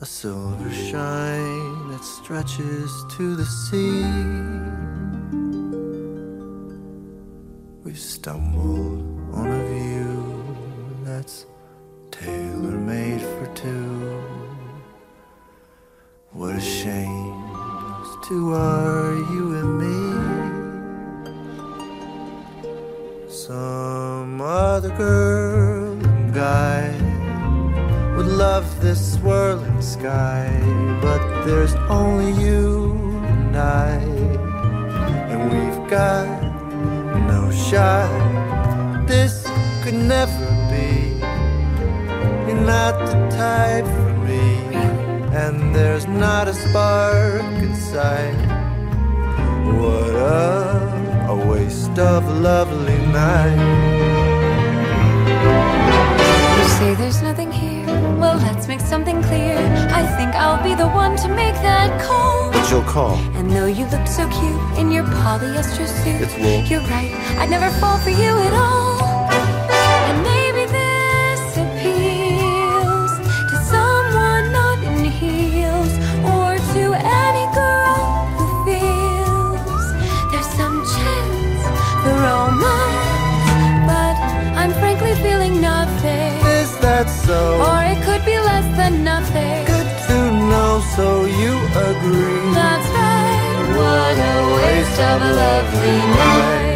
a silver shine that stretches to the sea. We've stumbled on a view that's tailor-made for two. What a shame, those two are you and me. Some other girl and guy would love this swirling sky, but there's only you and I, and we've got no shot. This could never be. You're not the type for me, and there's not a spark inside. What a waste of a lovely night. You say there's nothing here. Well, let's make something clear. I think I'll be the one to make that call. But you'll call. And though you look so cute in your polyester suit, It's wool. you're right, I'd never fall for you at all. And maybe this appeals to someone not in heels, or to any girl who feels there's some chance for romance. But I'm frankly feeling nothing. Is that so? Or it could be less than nothing. Good to know, so you agree. That's right. What a waste of a lovely night.